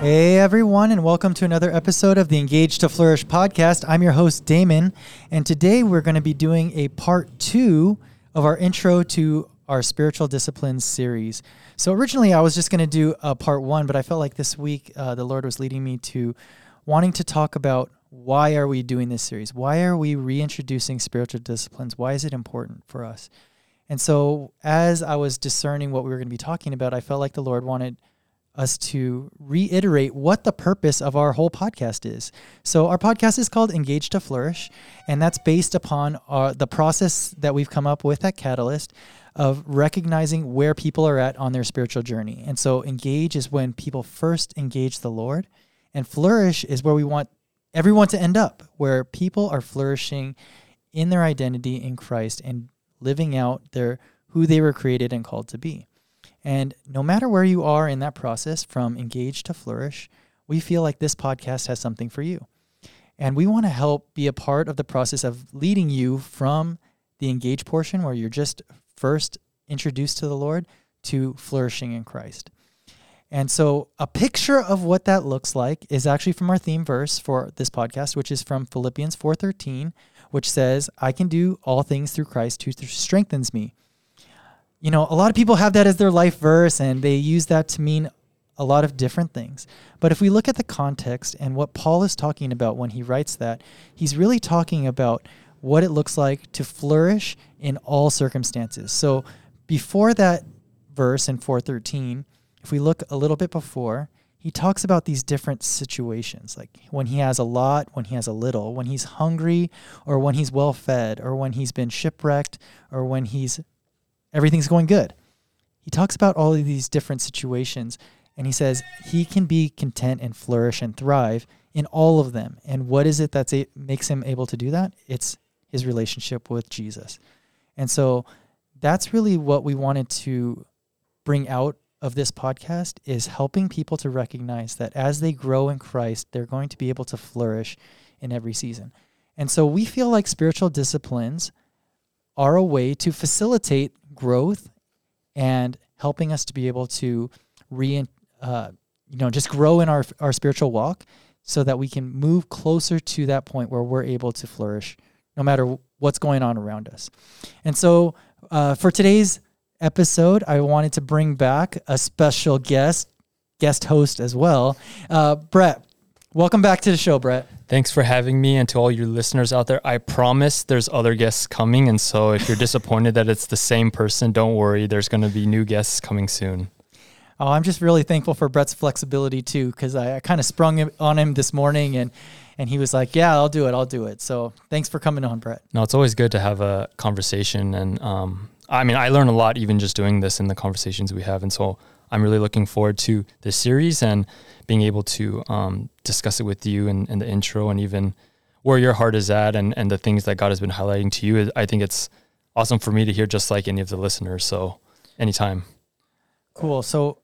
Hey everyone, and welcome to another episode of the Engage to Flourish podcast. I'm your host, Damon, and today we're going to be doing a part 2 of our intro to our spiritual disciplines series. So originally I was just going to do a part 1, but I felt like this week the Lord was leading me to wanting to talk about why are we doing this series? Why are we reintroducing spiritual disciplines? Why is it important for us? And so as I was discerning what we were going to be talking about, I felt like the Lord wanted us to reiterate what the purpose of our whole podcast is. So our podcast is called Engage to Flourish, and that's based upon the process that we've come up with at Catalyst of recognizing where people are at on their spiritual journey. And so engage is when people first engage the Lord, and flourish is where we want everyone to end up, where people are flourishing in their identity in Christ and living out who they were created and called to be. And no matter where you are in that process, from engage to flourish, we feel like this podcast has something for you. And we want to help be a part of the process of leading you from the engage portion, where you're just first introduced to the Lord, to flourishing in Christ. And so a picture of what that looks like is actually from our theme verse for this podcast, which is from Philippians 4:13, which says, "I can do all things through Christ who strengthens me." You know, a lot of people have that as their life verse, and they use that to mean a lot of different things. But if we look at the context and what Paul is talking about when he writes that, he's really talking about what it looks like to flourish in all circumstances. So before that verse in 4:13, if we look a little bit before, he talks about these different situations, like when he has a lot, when he has a little, when he's hungry, or when he's well fed, or when he's been shipwrecked, or when everything's going good. He talks about all of these different situations, and he says he can be content and flourish and thrive in all of them. And what is it that makes him able to do that? It's his relationship with Jesus. And so that's really what we wanted to bring out of this podcast, is helping people to recognize that as they grow in Christ, they're going to be able to flourish in every season. And so we feel like spiritual disciplines are a way to facilitate growth and helping us to be able to just grow in our spiritual walk, so that we can move closer to that point where we're able to flourish no matter what's going on around us. And so for today's episode, I wanted to bring back a special guest host as well. Brett, welcome back to the show, Brett. Thanks for having me, and to all your listeners out there, I promise there's other guests coming, and so if you're disappointed that it's the same person, don't worry, there's going to be new guests coming soon. Oh, I'm just really thankful for Brett's flexibility too, because I kind of sprung on him this morning, and he was like, yeah, I'll do it. So thanks for coming on, Brett. No, it's always good to have a conversation, and I learn a lot even just doing this in the conversations we have, and so I'm really looking forward to this series and being able to discuss it with you in the intro, and even where your heart is at and the things that God has been highlighting to you. I think it's awesome for me to hear, just like any of the listeners. So anytime. Cool. So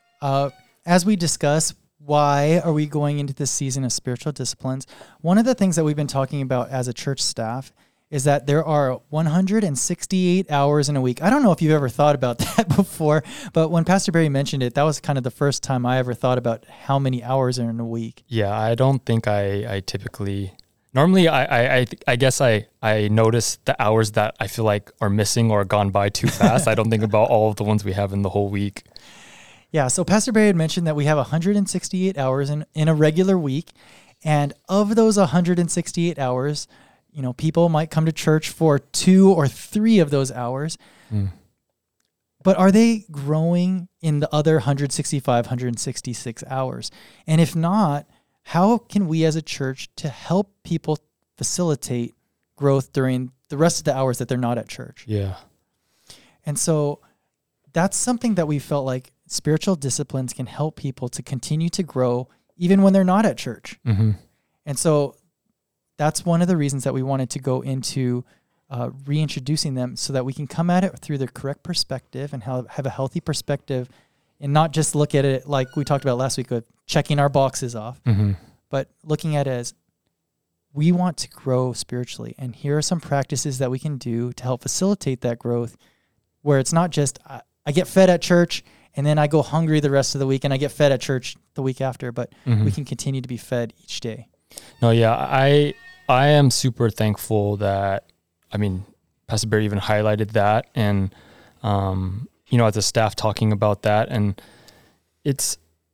as we discuss why are we going into this season of spiritual disciplines, one of the things that we've been talking about as a church staff is that there are 168 hours in a week. I don't know if you've ever thought about that before, but when Pastor Barry mentioned it, that was kind of the first time I ever thought about how many hours are in a week. Yeah, I don't think I typically... Normally, I guess I notice the hours that I feel like are missing or gone by too fast. I don't think about all of the ones we have in the whole week. Yeah, so Pastor Barry had mentioned that we have 168 hours in a regular week, and of those 168 hours... people might come to church for 2 or 3 of those hours, but are they growing in the other 165, 166 hours? And if not, how can we as a church to help people facilitate growth during the rest of the hours that they're not at church? Yeah. And so that's something that we felt like spiritual disciplines can help people to continue to grow even when they're not at church. Mm-hmm. And so that's one of the reasons that we wanted to go into reintroducing them, so that we can come at it through the correct perspective and have a healthy perspective, and not just look at it like we talked about last week of checking our boxes off, but looking at it as we want to grow spiritually. And here are some practices that we can do to help facilitate that growth, where it's not just I get fed at church and then I go hungry the rest of the week, and I get fed at church the week after. But we can continue to be fed each day. No, yeah, I am super thankful that, I mean, Pastor Barry even highlighted that, and as a staff talking about that, and it's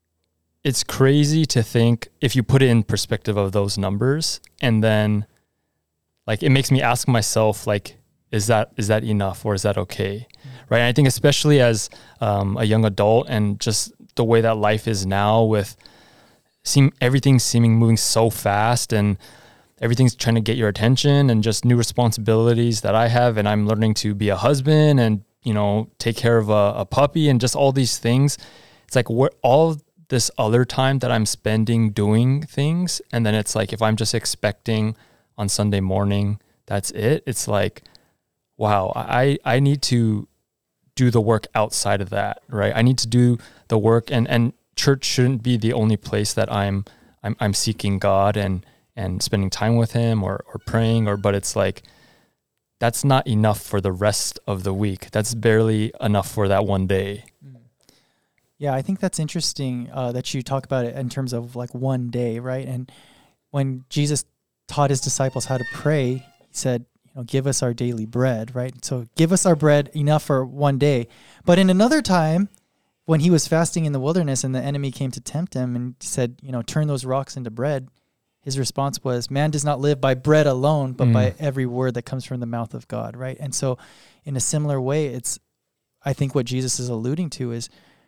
crazy to think, if you put it in perspective of those numbers, and then like it makes me ask myself, like, is that enough, or is that okay? Right. And I think especially as a young adult, and just the way that life is now, with everything seeming moving so fast, and everything's trying to get your attention, and just new responsibilities that I have, and I'm learning to be a husband, and take care of a puppy, and just all these things. It's like all this other time that I'm spending doing things, and then it's like, if I'm just expecting on Sunday morning, that's it. It's like, wow, I need to do the work outside of that, right? I need to do the work, and church shouldn't be the only place that I'm seeking God and spending time with Him, or praying, but it's like, that's not enough for the rest of the week. That's barely enough for that one day. Yeah, I think that's interesting that you talk about it in terms of like one day, right? And when Jesus taught His disciples how to pray, He said, give us our daily bread, right? So give us our bread enough for one day. But in another time, when He was fasting in the wilderness and the enemy came to tempt Him and said, turn those rocks into bread, His response was, man does not live by bread alone, but by every word that comes from the mouth of God, right? And so in a similar way, I think what Jesus is alluding to is,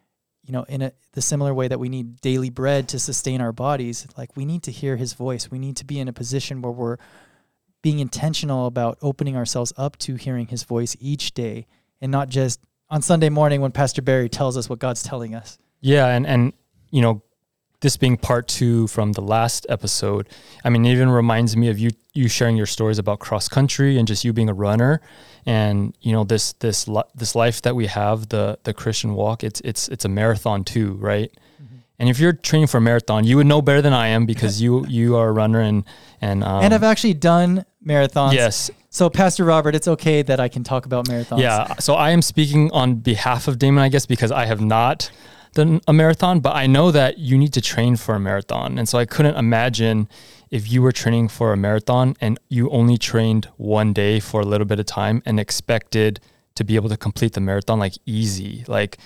the similar way that we need daily bread to sustain our bodies, like we need to hear His voice. We need to be in a position where we're being intentional about opening ourselves up to hearing His voice each day, and not just on Sunday morning when Pastor Barry tells us what God's telling us. Yeah, and this being part 2 from the last episode, I mean, it even reminds me of you sharing your stories about cross country, and just you being a runner, and this life that we have, the Christian walk. It's a marathon too, right? Mm-hmm. And if you're training for a marathon, you would know better than I am, because you are a runner, and I've actually done marathons. Yes. So Pastor Robert, it's okay that I can talk about marathons. Yeah. So I am speaking on behalf of Damon, I guess, because I have not done a marathon, but I know that you need to train for a marathon. And so I couldn't imagine if you were training for a marathon and you only trained one day for a little bit of time and expected to be able to complete the marathon like easy. Like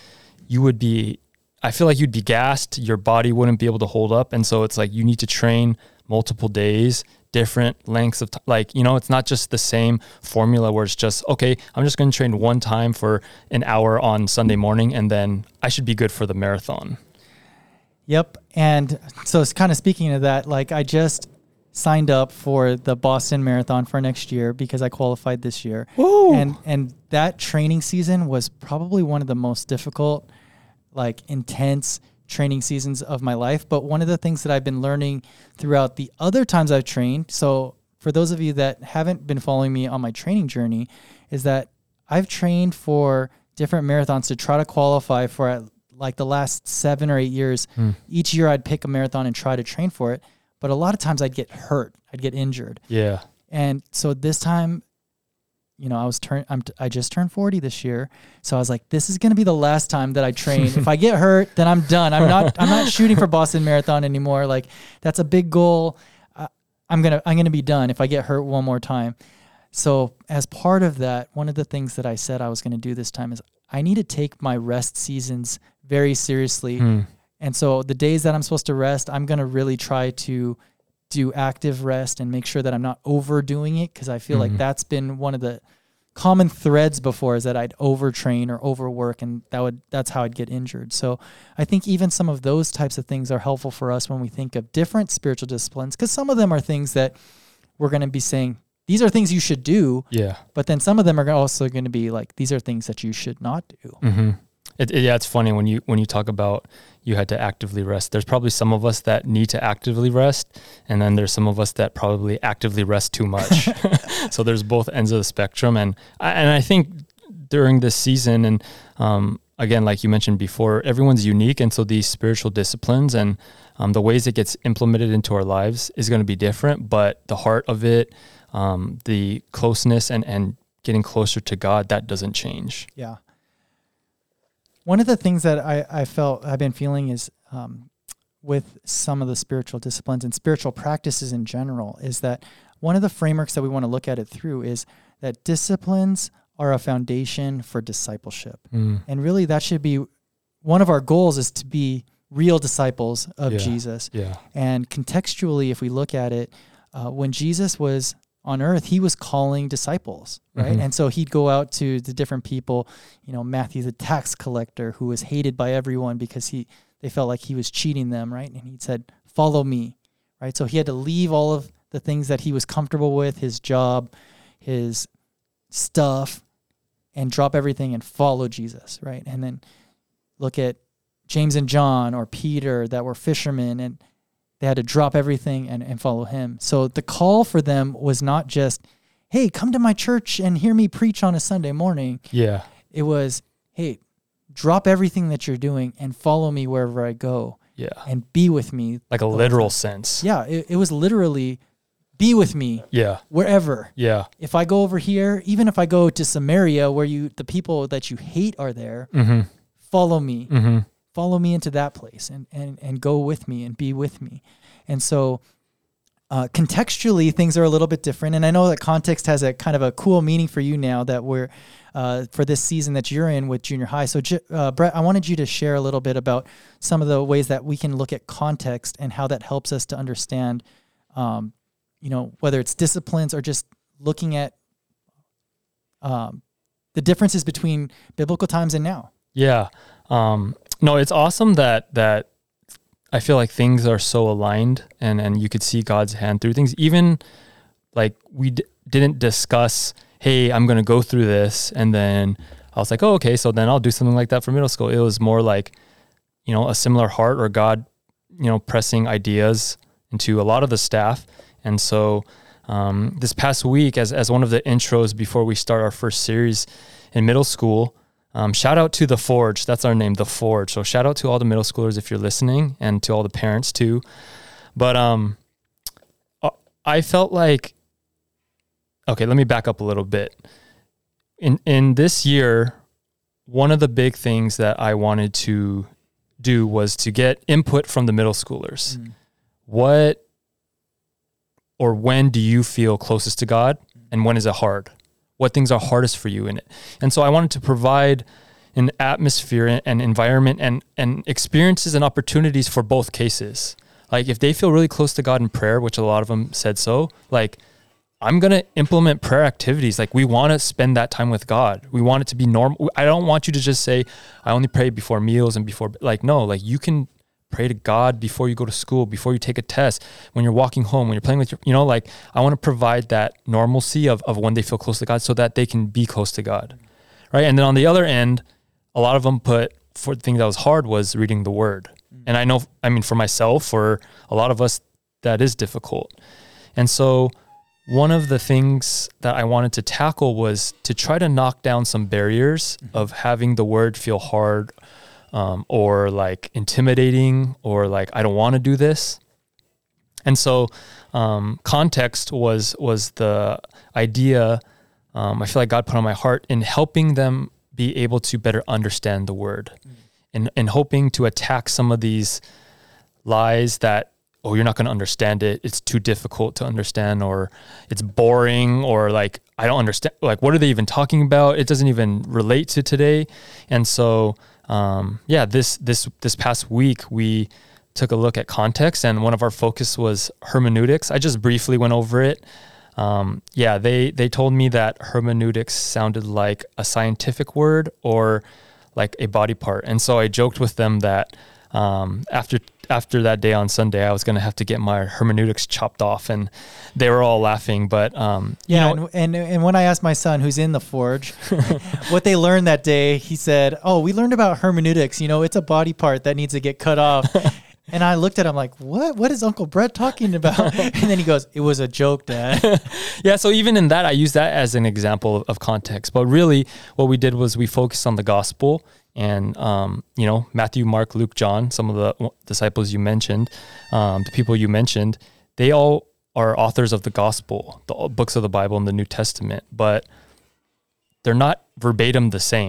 I feel like you'd be gassed, your body wouldn't be able to hold up. And so it's like, you need to train multiple days, different lengths of time. Like, it's not just the same formula where it's just, okay, I'm just going to train one time for an hour on Sunday morning, and then I should be good for the marathon. Yep. And so it's kind of speaking of that, like I just signed up for the Boston Marathon for next year because I qualified this year. Woo! And that training season was probably one of the most difficult, like intense training seasons of my life. But one of the things that I've been learning throughout the other times I've trained, so for those of you that haven't been following me on my training journey, is that I've trained for different marathons to try to qualify for like the last 7 or 8 years. Each year I'd pick a marathon and try to train for it. But a lot of times I'd get hurt. I'd get injured. Yeah. And so this time, I just turned 40 this year. So I was like, this is going to be the last time that I train. If I get hurt, then I'm done. I'm not shooting for Boston Marathon anymore. Like that's a big goal. I'm going to be done if I get hurt one more time. So as part of that, one of the things that I said I was going to do this time is I need to take my rest seasons very seriously. And so the days that I'm supposed to rest, I'm going to really try to do active rest and make sure that I'm not overdoing it, because I feel like that's been one of the common threads before, is that I'd overtrain or overwork, and that's how I'd get injured. So I think even some of those types of things are helpful for us when we think of different spiritual disciplines, because some of them are things that we're going to be saying, these are things you should do. Yeah. But then some of them are also going to be like, these are things that you should not do. Mm-hmm. It's funny when you talk about you had to actively rest. There's probably some of us that need to actively rest, and then there's some of us that probably actively rest too much. So there's both ends of the spectrum, and I think during this season, and again, like you mentioned before, everyone's unique, and so these spiritual disciplines and the ways it gets implemented into our lives is going to be different. But the heart of it, the closeness and getting closer to God, that doesn't change. Yeah. One of the things that I've been feeling is with some of the spiritual disciplines and spiritual practices in general is that one of the frameworks that we want to look at it through is that disciplines are a foundation for discipleship. And really that should be one of our goals, is to be real disciples of Jesus. Yeah. And contextually, if we look at it, when Jesus was on earth, he was calling disciples, right? And so he'd go out to the different people, Matthew, the tax collector, who was hated by everyone because they felt like he was cheating them, right? And he said, follow me, right? So he had to leave all of the things that he was comfortable with, his job, his stuff, and drop everything and follow Jesus, right? And then look at James and John or Peter that were fishermen, and they had to drop everything and follow him. So the call for them was not just, hey, come to my church and hear me preach on a Sunday morning. Yeah. It was, hey, drop everything that you're doing and follow me wherever I go. Yeah. And be with me. Like a literal sense. Yeah. It was literally be with me. Yeah. Wherever. Yeah. If I go over here, even if I go to Samaria where the people that you hate are there, follow me. Follow me into that place and go with me and be with me. And so contextually, things are a little bit different. And I know that context has a kind of a cool meaning for you now that we're for this season that you're in with junior high. So Brett, I wanted you to share a little bit about some of the ways that we can look at context and how that helps us to understand, whether it's disciplines or just looking at the differences between biblical times and now. Yeah. No, it's awesome that I feel like things are so aligned and you could see God's hand through things. Even like we didn't discuss, hey, I'm going to go through this. And then I was like, oh, okay. So then I'll do something like that for middle school. It was more like, a similar heart or God, pressing ideas into a lot of the staff. And so this past week, as one of the intros before we start our first series in middle school, shout out to The Forge. That's our name, The Forge. So shout out to all the middle schoolers if you're listening, and to all the parents too. But I felt like, okay, let me back up a little bit. In this year, one of the big things that I wanted to do was to get input from the middle schoolers. What or when do you feel closest to God, and when is it hard? What things are hardest for you in it? And so I wanted to provide an atmosphere and environment and experiences and opportunities for both cases. Like if they feel really close to God in prayer, which a lot of them said so, like I'm going to implement prayer activities. Like we want to spend that time with God. We want it to be normal. I don't want you to just say, I only pray before meals and before, no, you can pray to God before you go to school, before you take a test, when you're walking home, when you're playing with I want to provide that normalcy of when they feel close to God so that they can be close to God. Right. And then on the other end, a lot of them put for the thing that was hard was reading the word. And I know, for myself, for a lot of us, that is difficult. And so one of the things that I wanted to tackle was to try to knock down some barriers of having the word feel hard, or like intimidating, or like, I don't want to do this. And so, context was the idea, I feel like God put on my heart in helping them be able to better understand the word and hoping to attack some of these lies that, oh, you're not going to understand it. It's too difficult to understand, or it's boring, or like, I don't understand. Like, what are they even talking about? It doesn't even relate to today. And so, this past week we took a look at context, and one of our focus was hermeneutics. I just briefly went over it. They told me that hermeneutics sounded like a scientific word or like a body part. And so I joked with them that after that day on Sunday, I was going to have to get my hermeneutics chopped off, and they were all laughing. But and when I asked my son, who's in the Forge, what they learned that day, he said, "Oh, we learned about hermeneutics. It's a body part that needs to get cut off." And I looked at him like, what is Uncle Brett talking about? And then he goes, it was a joke, Dad. Yeah, so even in that, I use that as an example of context. But really, what we did was we focused on the gospel and, Matthew, Mark, Luke, John, some of the disciples you mentioned, the people you mentioned, they all are authors of the gospel, the books of the Bible and the New Testament, but they're not verbatim the same.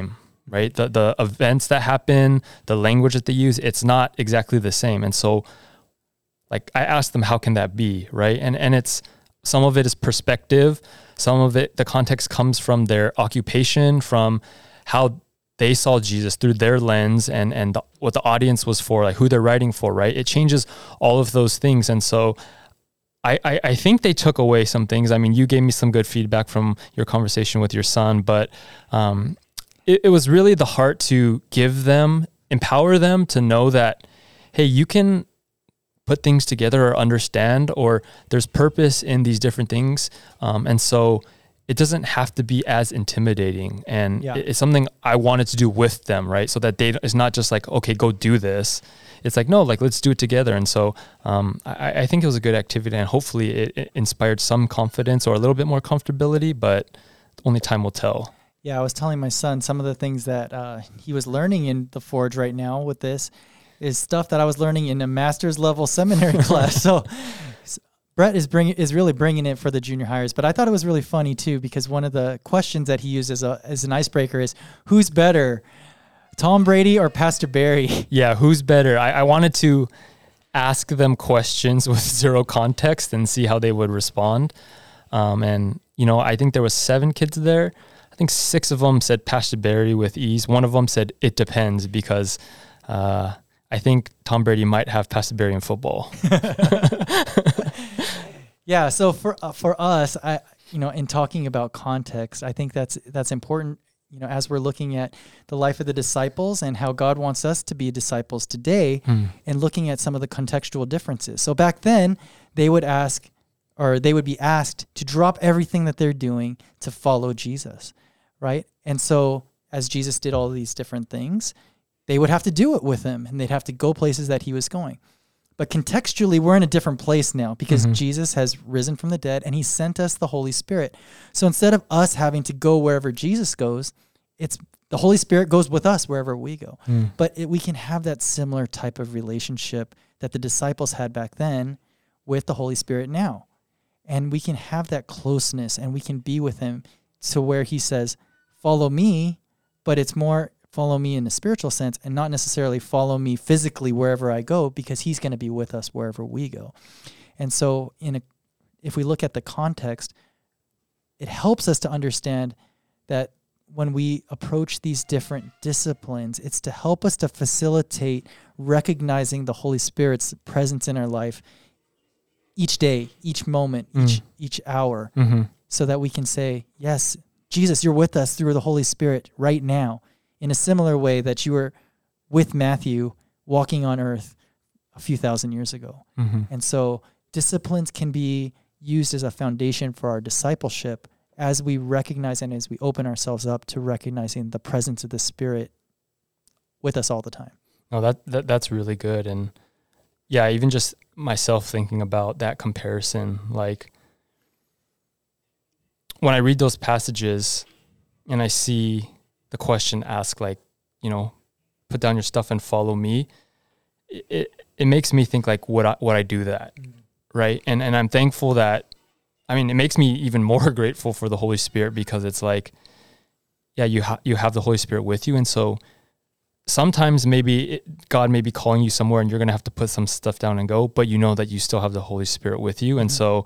right? The events that happen, the language that they use, it's not exactly the same. And so like I asked them, how can that be, right? And it's, some of it is perspective, some of it, the context comes from their occupation, from how they saw Jesus through their lens, and what the audience was for, like who they're writing for, right? It changes all of those things. And so I think they took away some things. I mean, you gave me some good feedback from your conversation with your son, but it was really the heart to give them, empower them to know that, hey, you can put things together or understand, or there's purpose in these different things. And so it doesn't have to be as intimidating. And it's something I wanted to do with them, right? So that it's not just like, okay, go do this. It's like, no, like, let's do it together. And so I think it was a good activity, and hopefully it inspired some confidence or a little bit more comfortability, but only time will tell. Yeah, I was telling my son some of the things that he was learning in the Forge right now with this is stuff that I was learning in a master's level seminary class. So Brett is really bringing it for the junior hires. But I thought it was really funny too, because one of the questions that he used as an icebreaker is, who's better, Tom Brady or Pastor Barry? Yeah, who's better? I wanted to ask them questions with zero context and see how they would respond. And, I think there was 7 kids there. I think 6 of them said Pastor Barry with ease. One of them said it depends, because I think Tom Brady might have Pastor Barry in football. Yeah. So for us, in talking about context, I think that's important. As we're looking at the life of the disciples and how God wants us to be disciples today, and looking at some of the contextual differences. So back then, they would be asked to drop everything that they're doing to follow Jesus, right? And so as Jesus did all these different things, they would have to do it with him, and they'd have to go places that he was going. But contextually, we're in a different place now, because Jesus has risen from the dead and he sent us the Holy Spirit. So instead of us having to go wherever Jesus goes, it's the Holy Spirit goes with us wherever we go. But we can have that similar type of relationship that the disciples had back then with the Holy Spirit now. And we can have that closeness, and we can be with him to where he says, follow me, but it's more follow me in a spiritual sense, and not necessarily follow me physically wherever I go, because he's going to be with us wherever we go. And so if we look at the context, it helps us to understand that when we approach these different disciplines, it's to help us to facilitate recognizing the Holy Spirit's presence in our life each day, each moment, each hour, so that we can say, yes, Jesus, you're with us through the Holy Spirit right now, in a similar way that you were with Matthew walking on earth a few thousand years ago. And so disciplines can be used as a foundation for our discipleship as we recognize and as we open ourselves up to recognizing the presence of the Spirit with us all the time. No, that's really good. And yeah, even just myself thinking about that comparison, like when I read those passages and I see the question asked, like, put down your stuff and follow me, it makes me think, like, would I do that? Right. And I'm thankful that, it makes me even more grateful for the Holy Spirit, because it's like, yeah, you have the Holy Spirit with you. And so sometimes maybe God may be calling you somewhere and you're going to have to put some stuff down and go, but you know that you still have the Holy Spirit with you. And so,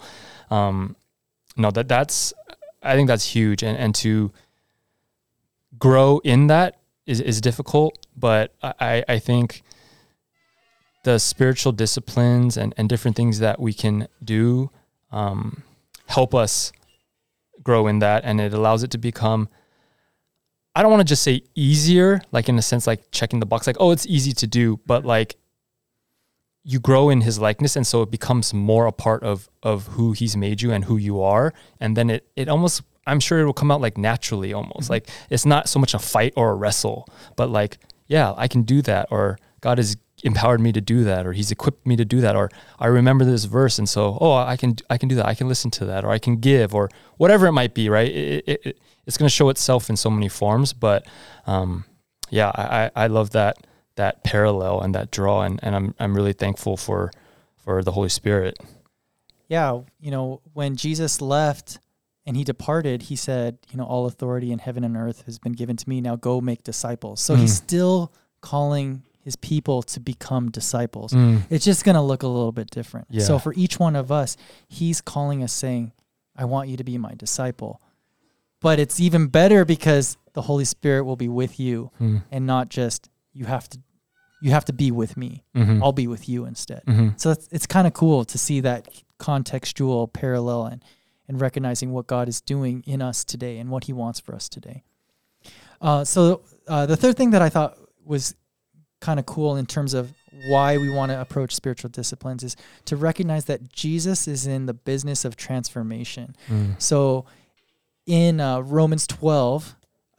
I think that's huge. And to grow in that is difficult, but I think the spiritual disciplines and different things that we can do help us grow in that, and it allows it to become, I don't want to just say easier, like in a sense, like checking the box, like, oh, it's easy to do, but like you grow in his likeness, and so it becomes more a part of who he's made you and who you are, and then it almost, I'm sure it will come out like naturally almost. Like it's not so much a fight or a wrestle, but like, yeah, I can do that, or God has empowered me to do that, or he's equipped me to do that, or I remember this verse, and so, I can do that. I can listen to that, or I can give, or whatever it might be, right? It's going to show itself in so many forms, but I love that parallel and that draw, and I'm really thankful for the Holy Spirit. Yeah, when Jesus left and he departed, he said, all authority in heaven and earth has been given to me. Now go make disciples. So he's still calling his people to become disciples. It's just going to look a little bit different. Yeah. So for each one of us, he's calling us saying, I want you to be my disciple. But it's even better because the Holy Spirit will be with you and not just you have to be with me. I'll be with you instead. So it's kind of cool to see that contextual parallel and recognizing what God is doing in us today and what he wants for us today. So the third thing that I thought was kind of cool in terms of why we want to approach spiritual disciplines is to recognize that Jesus is in the business of transformation. So in Romans 12,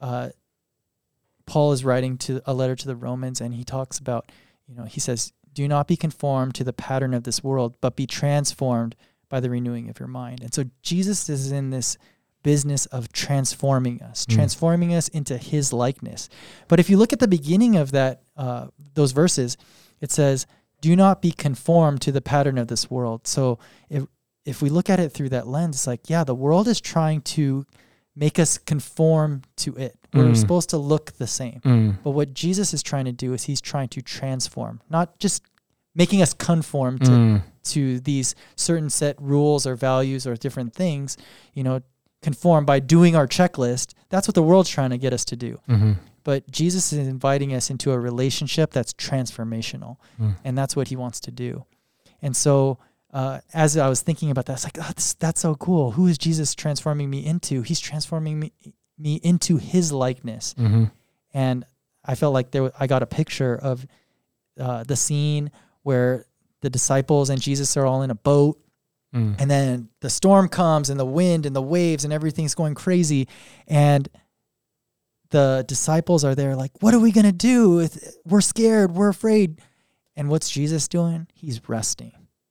Paul is writing a letter to the Romans, and he talks about, he says, do not be conformed to the pattern of this world, but be transformed by the renewing of your mind. And so Jesus is in this business of transforming us into his likeness. But if you look at the beginning of that, those verses, it says, do not be conformed to the pattern of this world. So if we look at it through that lens, it's like, the world is trying to make us conform to it. We're supposed to look the same. But what Jesus is trying to do is he's trying to transform, not just making us conform to these certain set rules or values or different things, conform by doing our checklist. That's what the world's trying to get us to do. But Jesus is inviting us into a relationship that's transformational. And that's what he wants to do. And so as I was thinking about that, it's like, that's so cool. Who is Jesus transforming me into? He's transforming me into his likeness. And I felt like I got a picture of the scene where the disciples and Jesus are all in a boat. And then the storm comes and the wind and the waves and everything's going crazy. And the disciples are there like, what are we going to do? We're scared. We're afraid. And what's Jesus doing? He's resting.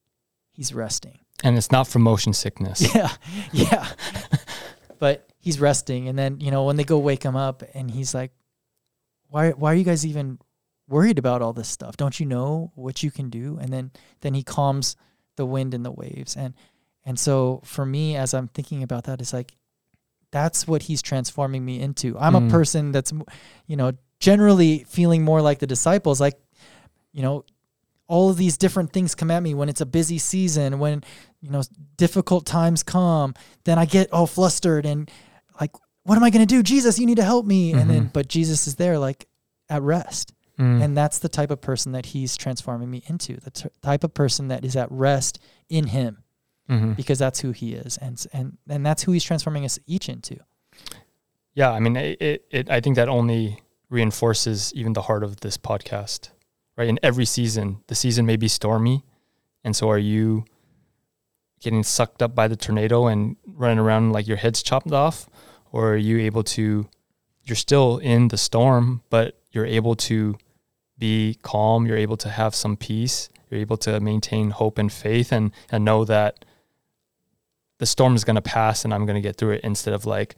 And it's not from motion sickness. Yeah. But he's resting. And then, when they go wake him up and he's like, why are you guys even worried about all this stuff? Don't you know what you can do? And then he calms the wind and the waves. And so for me, as I'm thinking about that, it's like, that's what he's transforming me into. I'm a person that's, generally feeling more like the disciples, like, all of these different things come at me when it's a busy season, when, difficult times come, then I get all flustered and like, what am I going to do? Jesus, you need to help me. But Jesus is there like at rest. And that's the type of person that he's transforming me into, the type of person that is at rest in him, because that's who he is. And that's who he's transforming us each into. Yeah. I mean, I think that only reinforces even the heart of this podcast, right? In every season, the season may be stormy. And so are you getting sucked up by the tornado and running around like your head's chopped off? Or are you you're still in the storm, but you're able to be calm, you're able to have some peace, you're able to maintain hope and faith and know that the storm is going to pass and I'm going to get through it, instead of like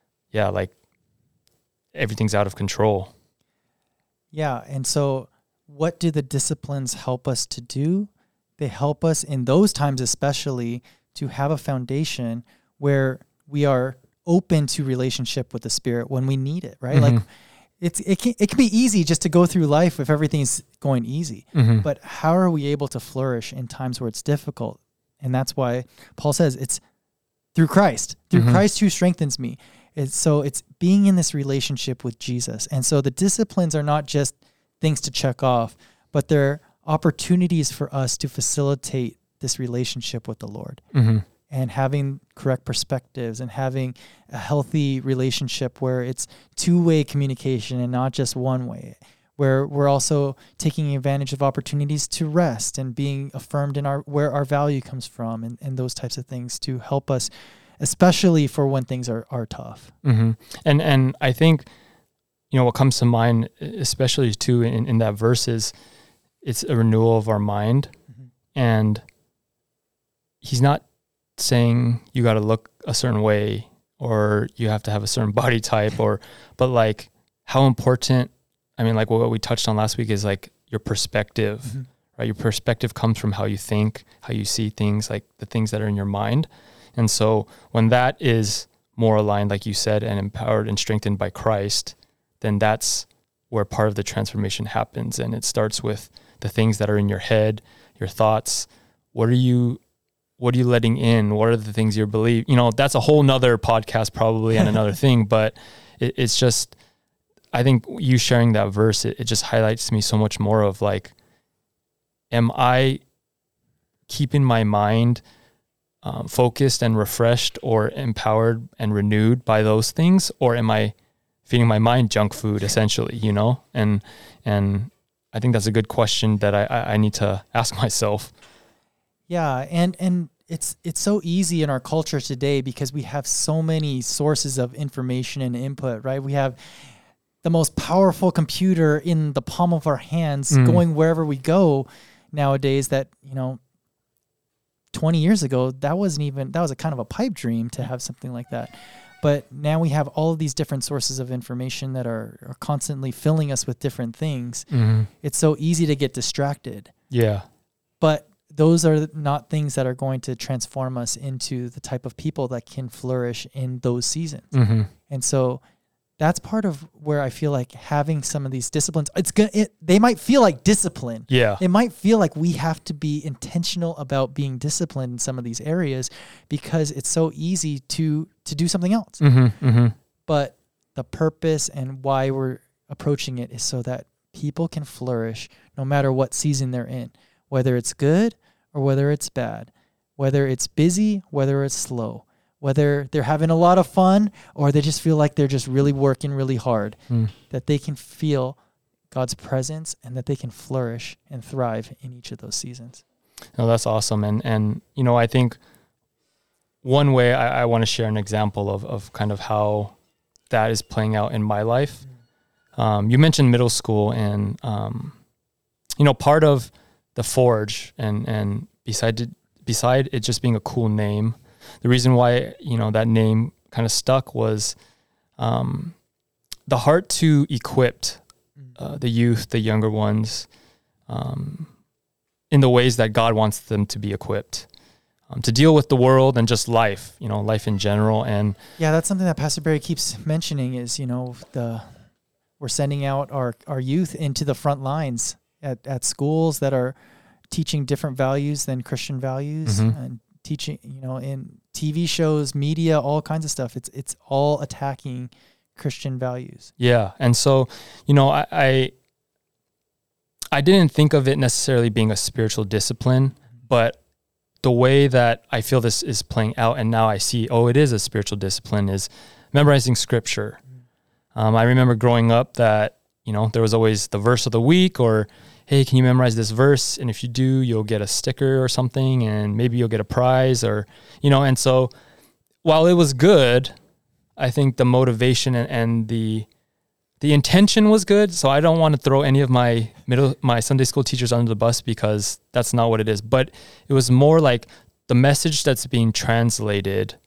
everything's out of control. Yeah. And so what do the disciplines help us to do? They help us in those times, especially, to have a foundation where we are open to relationship with the Spirit when we need it, right? Like it can be easy just to go through life if everything's going easy, but how are we able to flourish in times where it's difficult? And that's why Paul says it's through Christ who strengthens me. It's being in this relationship with Jesus. And so the disciplines are not just things to check off, but they're opportunities for us to facilitate this relationship with the Lord. And having correct perspectives and having a healthy relationship where it's two-way communication and not just one way, where we're also taking advantage of opportunities to rest and being affirmed in where our value comes from and those types of things to help us, especially for when things are tough. And I think, what comes to mind, especially too in that verse, is it's a renewal of our mind. And he's not saying you got to look a certain way or you have to have a certain body type but like how important, I mean, like what we touched on last week is like your perspective, right? Your perspective comes from how you think, how you see things, like the things that are in your mind. And so when that is more aligned, like you said, and empowered and strengthened by Christ, then that's where part of the transformation happens. And it starts with the things that are in your head, your thoughts. What are you letting in? What are the things you believe? That's a whole nother podcast probably and another thing, but it's just, I think you sharing that verse, it just highlights to me so much more of like, am I keeping my mind focused and refreshed or empowered and renewed by those things? Or am I feeding my mind junk food essentially, And I think that's a good question that I need to ask myself. Yeah. And it's so easy in our culture today because we have so many sources of information and input, right? We have the most powerful computer in the palm of our hands going wherever we go nowadays that, 20 years ago, that was a kind of a pipe dream to have something like that. But now we have all of these different sources of information that are constantly filling us with different things. Mm-hmm. It's so easy to get distracted. Yeah. But those are not things that are going to transform us into the type of people that can flourish in those seasons. Mm-hmm. And so that's part of where I feel like having some of these disciplines, they might feel like discipline. Yeah. It might feel like we have to be intentional about being disciplined in some of these areas because it's so easy to do something else. Mm-hmm, mm-hmm. But the purpose and why we're approaching it is so that people can flourish no matter what season they're in, whether it's good or whether it's bad, whether it's busy, whether it's slow, whether they're having a lot of fun or they just feel like they're just really working really hard, that they can feel God's presence and that they can flourish and thrive in each of those seasons. No, that's awesome. And I think one way I want to share an example of kind of how that is playing out in my life. You mentioned middle school and, part of the Forge and beside it just being a cool name, the reason why, that name kind of stuck was the heart to equip the youth, the younger ones, in the ways that God wants them to be equipped, to deal with the world and just life, life in general. And yeah, that's something that Pastor Barry keeps mentioning is, we're sending out our youth into the front lines at schools that are teaching different values than Christian values, and teaching, in TV shows, media, all kinds of stuff. It's all attacking Christian values. Yeah. And so, I didn't think of it necessarily being a spiritual discipline, but the way that I feel this is playing out, and now I see, it is a spiritual discipline, is memorizing scripture. I remember growing up that, there was always the verse of the week, or, hey, can you memorize this verse? And if you do, you'll get a sticker or something, and maybe you'll get a prize, or, and so while it was good, I think the motivation and the intention was good. So I don't want to throw any of my Sunday school teachers under the bus because that's not what it is. But it was more like the message that's being translated,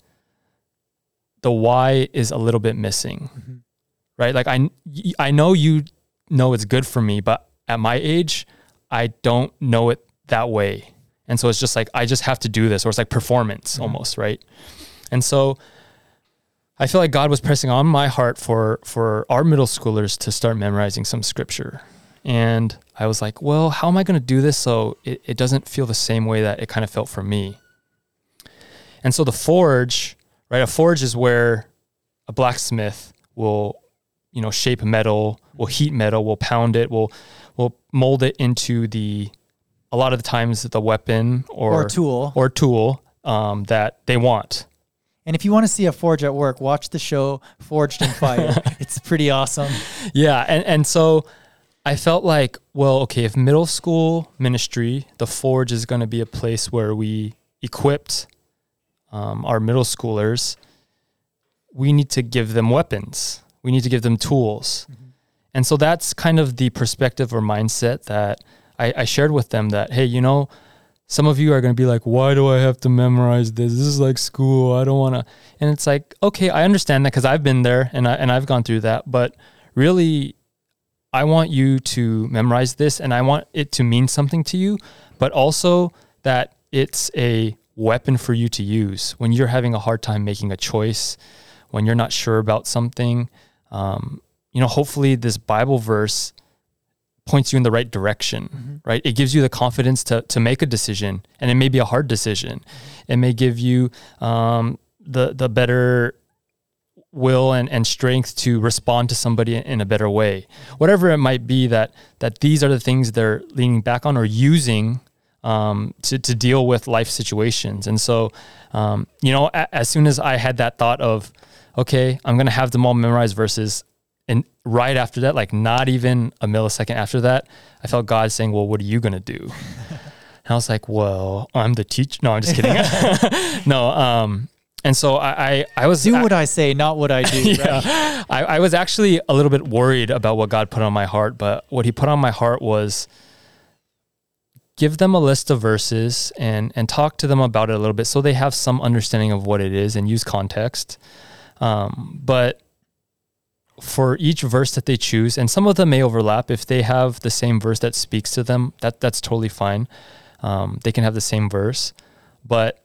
the why is a little bit missing, right? Like I know it's good for me, but at my age, I don't know it that way. And so it's just like, I just have to do this, or it's like performance almost, right? And so I feel like God was pressing on my heart for our middle schoolers to start memorizing some scripture. And I was like, well, how am I going to do this so it doesn't feel the same way that it kind of felt for me? And so the forge, right? A forge is where a blacksmith will, shape metal, will heat metal, will pound it, will mold it into a lot of the times the weapon or tool that they want. And if you want to see a forge at work, watch the show Forged in Fire. It's pretty awesome. Yeah. And so I felt like, well, okay, if middle school ministry, the Forge is going to be a place where we equipped our middle schoolers, we need to give them weapons. We need to give them tools. And so that's kind of the perspective or mindset that I shared with them that, hey, some of you are going to be like, why do I have to memorize this? This is like school. I don't want to. And it's like, okay, I understand that because I've been there and I've gone through that. But really, I want you to memorize this and I want it to mean something to you, but also that it's a weapon for you to use when you're having a hard time making a choice, when you're not sure about something. Hopefully this Bible verse points you in the right direction, right? It gives you the confidence to make a decision, and it may be a hard decision. It may give you the better will and strength to respond to somebody in a better way. Whatever it might be that these are the things they're leaning back on or using to deal with life situations. And so, as soon as I had that thought of, okay, I'm going to have them all memorize verses, and right after that, like not even a millisecond after that, I felt God saying, well, what are you going to do? And I was like, well, I'm the teacher. No, I'm just kidding. No. And so I was... Do what I say, not what I do. Yeah. Right? I was actually a little bit worried about what God put on my heart, but what he put on my heart was give them a list of verses and talk to them about it a little bit so they have some understanding of what it is and use context. But for each verse that they choose, and some of them may overlap, if they have the same verse that speaks to them, that's totally fine. They can have the same verse, but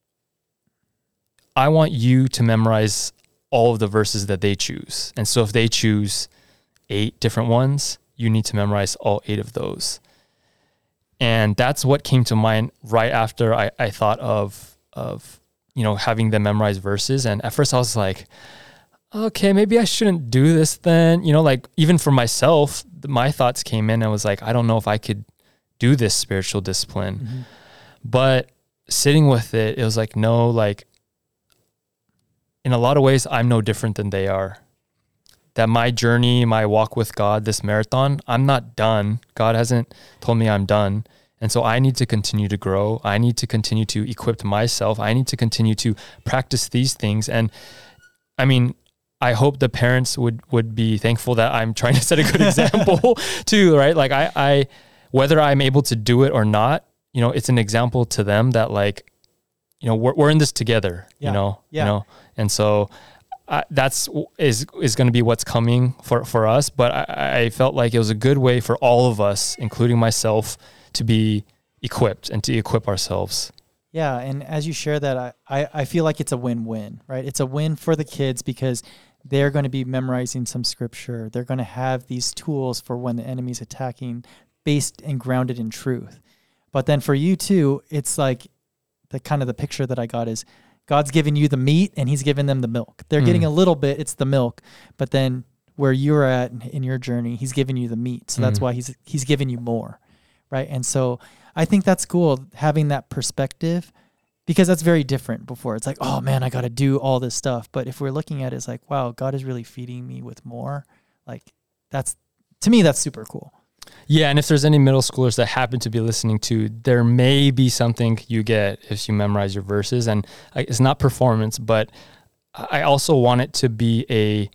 I want you to memorize all of the verses that they choose. And so if they choose 8 different ones, you need to memorize all 8 of those. And that's what came to mind right after I thought of having them memorize verses. And at first I was like, okay, maybe I shouldn't do this then. Even for myself, my thoughts came in and was like, I don't know if I could do this spiritual discipline. Mm-hmm. But sitting with it, it was like, no, like in a lot of ways, I'm no different than they are. That my journey, my walk with God, this marathon, I'm not done. God hasn't told me I'm done. And so I need to continue to grow. I need to continue to equip myself. I need to continue to practice these things. And I mean, I hope the parents would be thankful that I'm trying to set a good example too, right? Like I whether I'm able to do it or not, it's an example to them that like, we're in this together, And so that's going to be what's coming for us. But I felt like it was a good way for all of us, including myself, to be equipped and to equip ourselves. Yeah. And as you share that, I feel like it's a win-win, right? It's a win for the kids because they're going to be memorizing some scripture. They're going to have these tools for when the enemy's attacking based and grounded in truth. But then for you too, it's like the picture that I got is God's giving you the meat and he's giving them the milk. They're getting a little bit, it's the milk, but then where you're at in your journey, he's giving you the meat. So that's why he's giving you more, right? And so I think that's cool having that perspective because that's very different before. It's like, oh man, I got to do all this stuff. But if we're looking at it, it's like, wow, God is really feeding me with more. Like to me, that's super cool. Yeah, and if there's any middle schoolers that happen to be listening to, there may be something you get if you memorize your verses. And it's not performance, but I also want it to be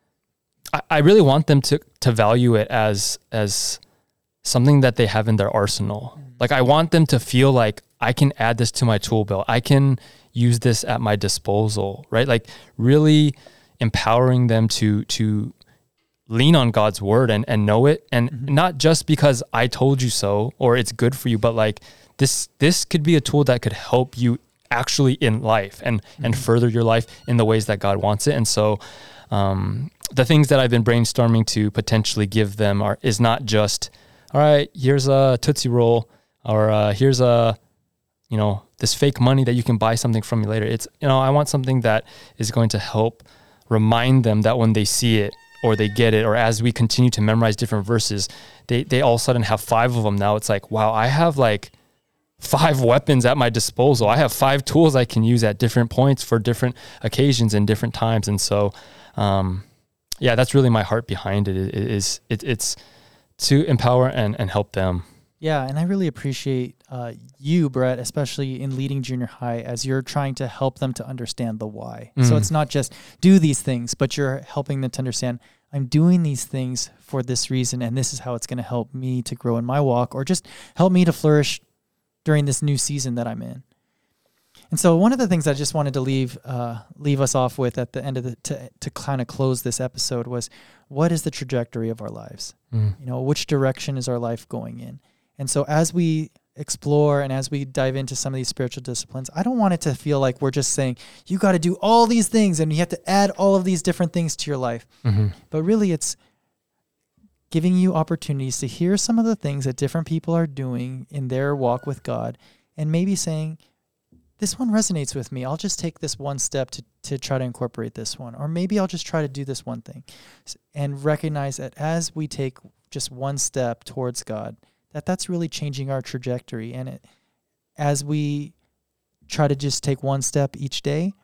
I really want them to value it as something that they have in their arsenal. Like I want them to feel like I can add this to my tool belt. I can use this at my disposal, right? Like really empowering them to lean on God's word and know it. And not just because I told you so, or it's good for you, but like this could be a tool that could help you actually in life and further your life in the ways that God wants it. And so, the things that I've been brainstorming to potentially give them is not just, all right, here's a Tootsie Roll, or here's this fake money that you can buy something from me later. It's, I want something that is going to help remind them that when they see it or they get it, or as we continue to memorize different verses, they all of a sudden have 5 of them now. It's like, wow, I have like 5 weapons at my disposal. I have 5 tools I can use at different points for different occasions and different times. And so, that's really my heart behind it. It's to empower and help them. Yeah, and I really appreciate you, Brett, especially in leading junior high, as you're trying to help them to understand the why. So it's not just do these things, but you're helping them to understand, I'm doing these things for this reason, and this is how it's going to help me to grow in my walk, or just help me to flourish during this new season that I'm in. And so one of the things I just wanted to leave us off with at the end of to kind of close this episode was, what is the trajectory of our lives? Which direction is our life going in? And so as we explore and as we dive into some of these spiritual disciplines, I don't want it to feel like we're just saying, you got to do all these things and you have to add all of these different things to your life. But really it's giving you opportunities to hear some of the things that different people are doing in their walk with God and maybe saying, this one resonates with me. I'll just take this one step to try to incorporate this one. Or maybe I'll just try to do this one thing. And recognize that as we take just one step towards God, that's really changing our trajectory. And as we try to just take one step each day,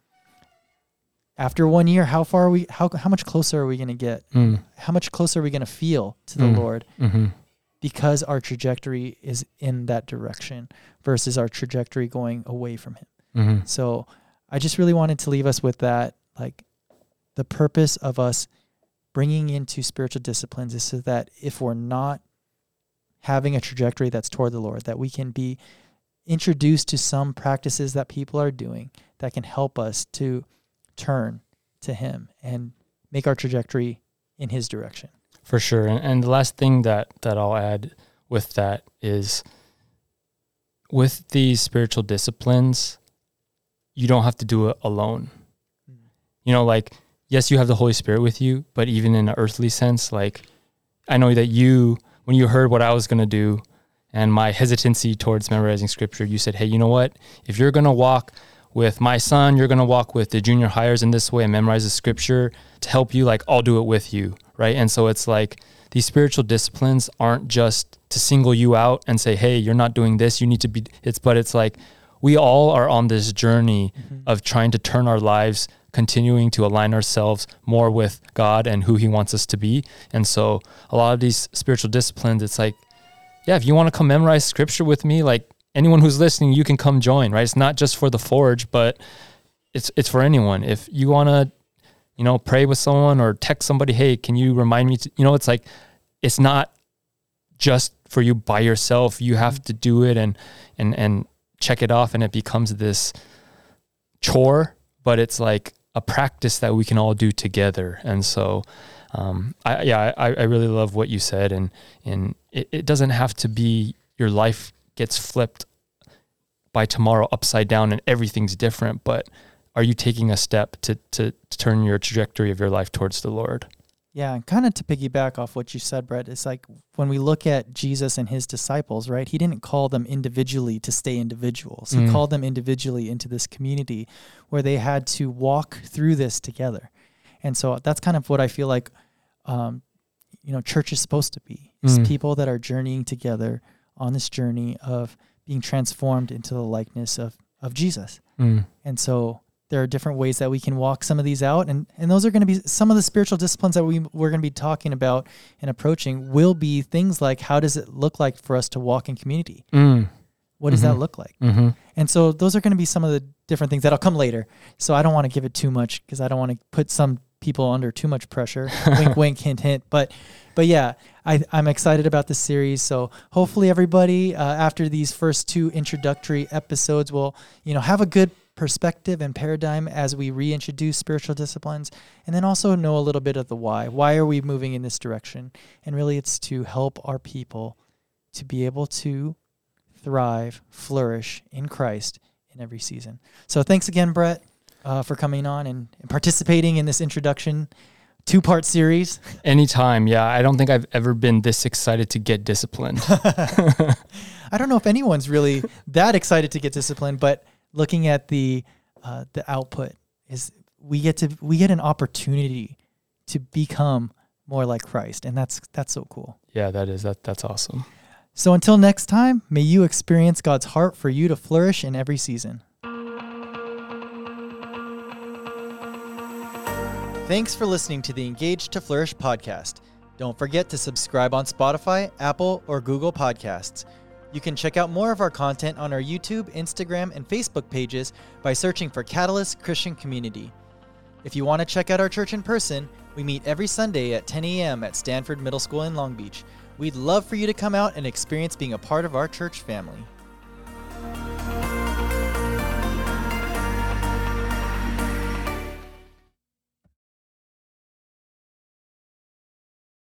after 1 year, how much closer are we going to get? How much closer are we going to feel to the Lord? Because our trajectory is in that direction versus our trajectory going away from him. So I just really wanted to leave us with that, like the purpose of us bringing into spiritual disciplines is so that if we're not having a trajectory that's toward the Lord, that we can be introduced to some practices that people are doing that can help us to turn to him and make our trajectory in his direction. For sure. And the last thing that I'll add with that is with these spiritual disciplines, you don't have to do it alone. You know, like, yes, you have the Holy Spirit with you, but even in an earthly sense, like, I know that when you heard what I was going to do and my hesitancy towards memorizing scripture, you said, hey, you know what? If you're going to walk with my son, you're going to walk with the junior hires in this way and memorize the scripture to help you, like, I'll do it with you, right? And so it's like these spiritual disciplines aren't just to single you out and say, hey, you're not doing this, you need to be, but it's like we all are on this journey of trying to turn our lives, continuing to align ourselves more with God and who he wants us to be. And so a lot of these spiritual disciplines, it's like, yeah, if you want to come memorize scripture with me, like, anyone who's listening, you can come join, right? It's not just for the Forge, but it's for anyone. If you want to, you know, pray with someone or text somebody, hey, can you remind me to, you know, it's like, it's not just for you by yourself. You have to do it and check it off, and it becomes this chore, but it's like a practice that we can all do together. And so, I really love what you said, and it doesn't have to be your life gets flipped by tomorrow upside down and everything's different, but are you taking a step to turn your trajectory of your life towards the Lord? Yeah, and kind of to piggyback off what you said, Brett, it's like when we look at Jesus and his disciples, right? He didn't call them individually to stay individuals. He called them individually into this community where they had to walk through this together. And so that's kind of what I feel like, church is supposed to be. It's people that are journeying together on this journey of being transformed into the likeness of Jesus. And so there are different ways that we can walk some of these out. And those are going to be some of the spiritual disciplines that we're going to be talking about and approaching will be things like, how does it look like for us to walk in community? What does that look like? And so those are going to be some of the different things that'll come later. So I don't want to give it too much because I don't want to put some people under too much pressure. Wink, wink, hint, hint. But yeah, I'm excited about this series. So hopefully everybody, after these first 2 introductory episodes, will, have a good perspective and paradigm as we reintroduce spiritual disciplines, and then also know a little bit of the why. Why are we moving in this direction? And really it's to help our people to be able to thrive, flourish in Christ in every season. So thanks again, Brett, for coming on and participating in this introduction 2-part series. Anytime. Yeah. I don't think I've ever been this excited to get disciplined. I don't know if anyone's really that excited to get disciplined, but looking at the output is we get an opportunity to become more like Christ. And that's so cool. Yeah, that's awesome. So until next time, may you experience God's heart for you to flourish in every season. Thanks for listening to the Engage to Flourish podcast. Don't forget to subscribe on Spotify, Apple, or Google Podcasts. You can check out more of our content on our YouTube, Instagram, and Facebook pages by searching for Catalyst Christian Community. If you want to check out our church in person, we meet every Sunday at 10 a.m. at Stanford Middle School in Long Beach. We'd love for you to come out and experience being a part of our church family.